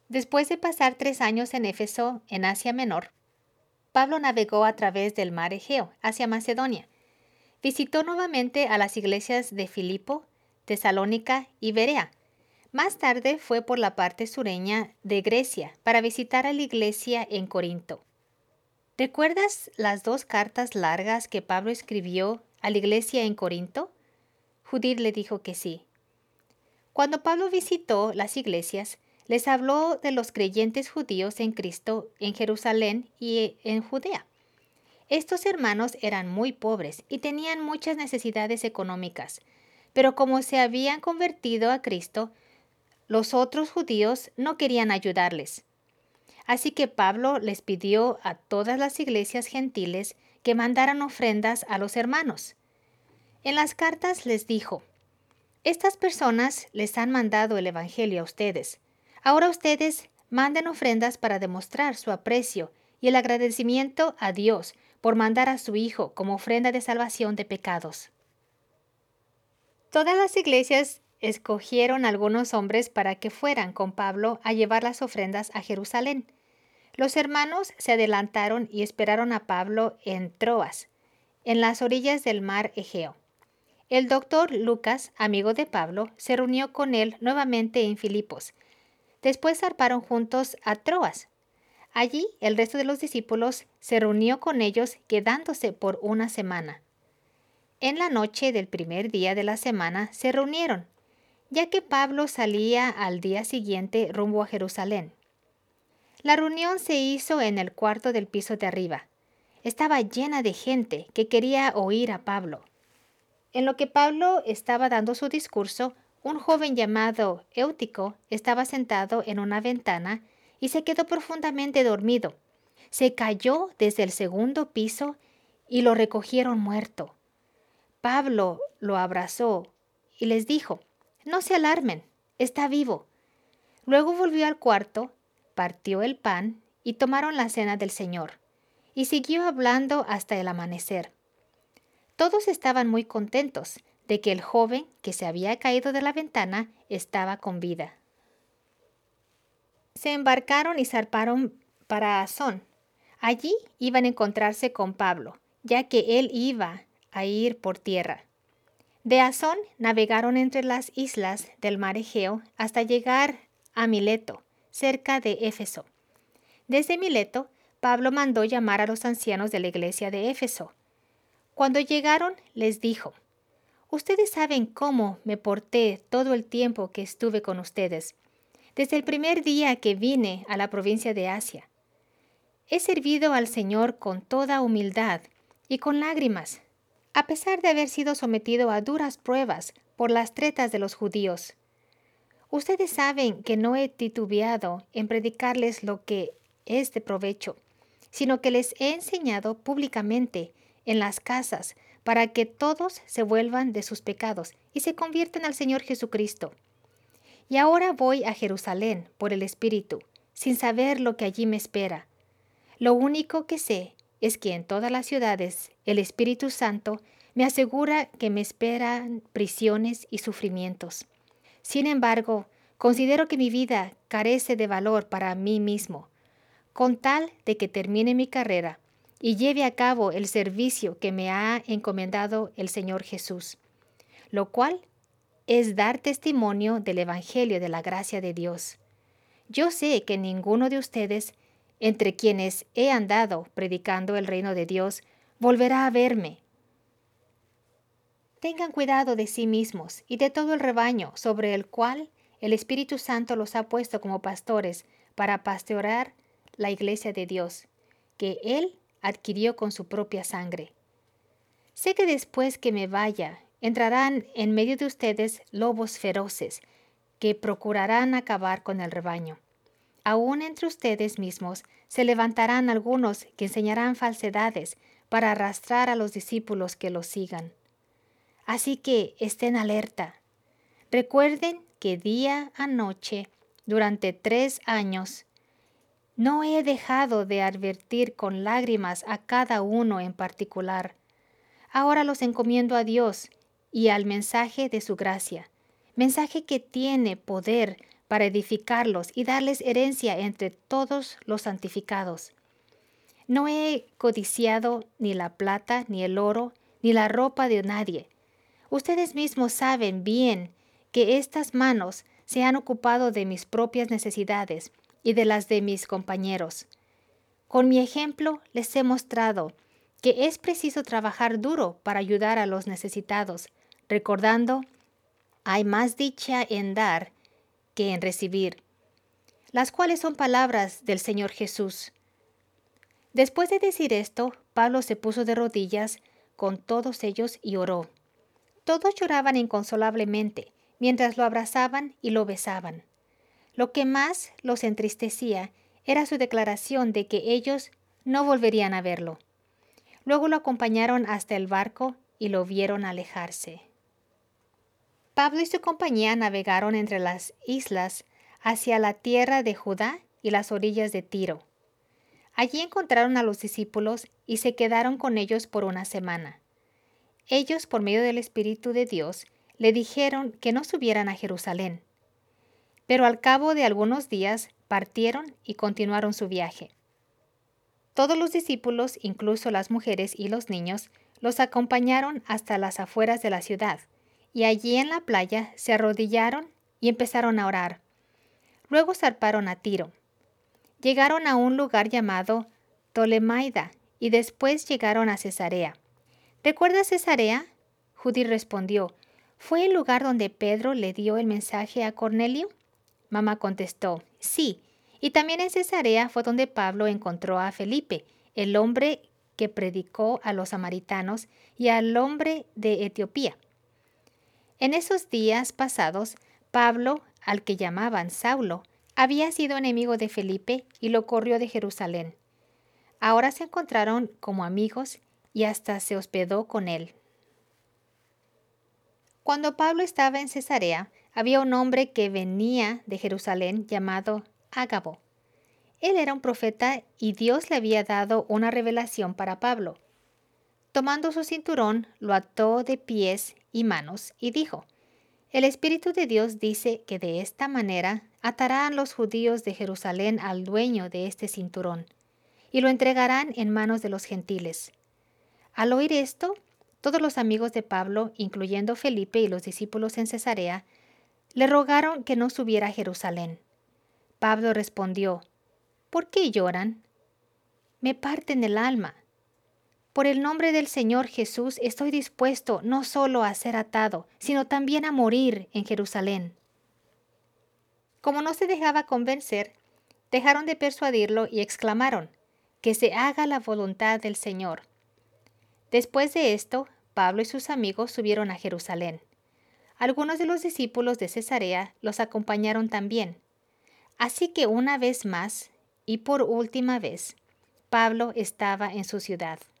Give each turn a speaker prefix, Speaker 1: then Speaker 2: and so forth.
Speaker 1: Después de pasar 3 años en Éfeso, en Asia Menor, Pablo navegó a través del mar Egeo hacia Macedonia. Visitó nuevamente a las iglesias de Filipo, Tesalónica y Berea. Más tarde fue por la parte sureña de Grecia para visitar a la iglesia en Corinto. ¿Recuerdas las 2 cartas largas que Pablo escribió a la iglesia en Corinto? Judith le dijo que sí. Cuando Pablo visitó las iglesias, les habló de los creyentes judíos en Cristo en Jerusalén y en Judea. Estos hermanos eran muy pobres y tenían muchas necesidades económicas, pero como se habían convertido a Cristo, los otros judíos no querían ayudarles. Así que Pablo les pidió a todas las iglesias gentiles que mandaran ofrendas a los hermanos. En las cartas les dijo: estas personas les han mandado el Evangelio a ustedes. Ahora ustedes manden ofrendas para demostrar su aprecio y el agradecimiento a Dios por mandar a su Hijo como ofrenda de salvación de pecados. Todas las iglesias escogieron algunos hombres para que fueran con Pablo a llevar las ofrendas a Jerusalén. Los hermanos se adelantaron y esperaron a Pablo en Troas, en las orillas del mar Egeo. El doctor Lucas, amigo de Pablo, se reunió con él nuevamente en Filipos. Después zarparon juntos a Troas. Allí el resto de los discípulos se reunió con ellos, quedándose por una semana. En la noche del primer día de la semana se reunieron, ya que Pablo salía al día siguiente rumbo a Jerusalén. La reunión se hizo en el cuarto del piso de arriba. Estaba llena de gente que quería oír a Pablo. En lo que Pablo estaba dando su discurso, un joven llamado Éutico estaba sentado en una ventana y se quedó profundamente dormido. Se cayó desde el segundo piso y lo recogieron muerto. Pablo lo abrazó y les dijo: no se alarmen, está vivo. Luego volvió al cuarto, partió el pan y tomaron la cena del Señor, y siguió hablando hasta el amanecer. Todos estaban muy contentos de que el joven que se había caído de la ventana estaba con vida. Se embarcaron y zarparon para Asón. Allí iban a encontrarse con Pablo, ya que él iba a ir por tierra. De Asón navegaron entre las islas del mar Egeo hasta llegar a Mileto, cerca de Éfeso. Desde Mileto, Pablo mandó llamar a los ancianos de la iglesia de Éfeso. Cuando llegaron, les dijo: ustedes saben cómo me porté todo el tiempo que estuve con ustedes, desde el primer día que vine a la provincia de Asia. He servido al Señor con toda humildad y con lágrimas, a pesar de haber sido sometido a duras pruebas por las tretas de los judíos. Ustedes saben que no he titubeado en predicarles lo que es de provecho, sino que les he enseñado públicamente en las casas para que todos se vuelvan de sus pecados y se conviertan al Señor Jesucristo. Y ahora voy a Jerusalén por el Espíritu, sin saber lo que allí me espera. Lo único que sé es que en todas las ciudades el Espíritu Santo me asegura que me esperan prisiones y sufrimientos. Sin embargo, considero que mi vida carece de valor para mí mismo, con tal de que termine mi carrera y lleve a cabo el servicio que me ha encomendado el Señor Jesús, lo cual es dar testimonio del Evangelio de la gracia de Dios. Yo sé que ninguno de ustedes, entre quienes he andado predicando el reino de Dios, volverá a verme. Tengan cuidado de sí mismos y de todo el rebaño sobre el cual el Espíritu Santo los ha puesto como pastores para pastorear la iglesia de Dios, que Él adquirió con su propia sangre. Sé que después que me vaya, entrarán en medio de ustedes lobos feroces, que procurarán acabar con el rebaño. Aún entre ustedes mismos se levantarán algunos que enseñarán falsedades para arrastrar a los discípulos que los sigan. Así que estén alerta. Recuerden que día a noche, durante 3 años, no he dejado de advertir con lágrimas a cada uno en particular. Ahora los encomiendo a Dios y al mensaje de su gracia, mensaje que tiene poder para edificarlos y darles herencia entre todos los santificados. No he codiciado ni la plata, ni el oro, ni la ropa de nadie. Ustedes mismos saben bien que estas manos se han ocupado de mis propias necesidades y de las de mis compañeros. Con mi ejemplo les he mostrado que es preciso trabajar duro para ayudar a los necesitados, recordando, hay más dicha en dar que en recibir, las cuales son palabras del Señor Jesús. Después de decir esto, Pablo se puso de rodillas con todos ellos y oró. Todos lloraban inconsolablemente, mientras lo abrazaban y lo besaban. Lo que más los entristecía era su declaración de que ellos no volverían a verlo. Luego lo acompañaron hasta el barco y lo vieron alejarse. Pablo y su compañía navegaron entre las islas hacia la tierra de Judá y las orillas de Tiro. Allí encontraron a los discípulos y se quedaron con ellos por una semana. Ellos, por medio del Espíritu de Dios, le dijeron que no subieran a Jerusalén. Pero al cabo de algunos días partieron y continuaron su viaje. Todos los discípulos, incluso las mujeres y los niños, los acompañaron hasta las afueras de la ciudad, y allí en la playa se arrodillaron y empezaron a orar. Luego zarparon a Tiro. Llegaron a un lugar llamado Tolemaida y después llegaron a Cesarea. ¿Recuerdas Cesarea? Judy respondió, ¿fue el lugar donde Pedro le dio el mensaje a Cornelio? Mamá contestó, sí, y también en Cesarea fue donde Pablo encontró a Felipe, el hombre que predicó a los samaritanos y al hombre de Etiopía. En esos días pasados, Pablo, al que llamaban Saulo, había sido enemigo de Felipe y lo corrió de Jerusalén. Ahora se encontraron como amigos y hasta se hospedó con él. Cuando Pablo estaba en Cesarea, había un hombre que venía de Jerusalén llamado Ágabo. Él era un profeta y Dios le había dado una revelación para Pablo. Tomando su cinturón, lo ató de pies y manos y dijo, el Espíritu de Dios dice que de esta manera atarán los judíos de Jerusalén al dueño de este cinturón y lo entregarán en manos de los gentiles. Al oír esto, todos los amigos de Pablo, incluyendo Felipe y los discípulos en Cesarea, le rogaron que no subiera a Jerusalén. Pablo respondió, ¿por qué lloran? Me parten el alma. Por el nombre del Señor Jesús estoy dispuesto no solo a ser atado, sino también a morir en Jerusalén. Como no se dejaba convencer, dejaron de persuadirlo y exclamaron, que se haga la voluntad del Señor. Después de esto, Pablo y sus amigos subieron a Jerusalén. Algunos de los discípulos de Cesarea los acompañaron también. Así que una vez más, y por última vez, Pablo estaba en su ciudad.